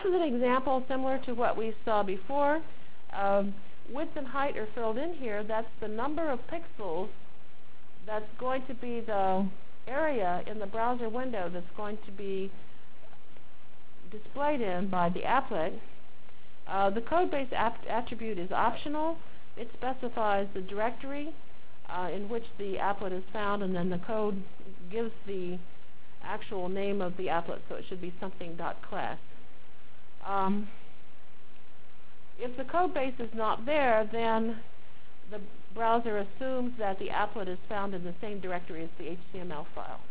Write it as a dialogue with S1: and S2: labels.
S1: This is an example similar to what we saw before. Width and height are filled in here. That's the number of pixels that's going to be the area in the browser window that's going to be displayed in by the applet. The code-based attribute is optional. It specifies the directory in which the applet is found, and then the code gives the actual name of the applet, so it should be something.class. If the code base is not there, then the browser assumes that the applet is found in the same directory as the HTML file.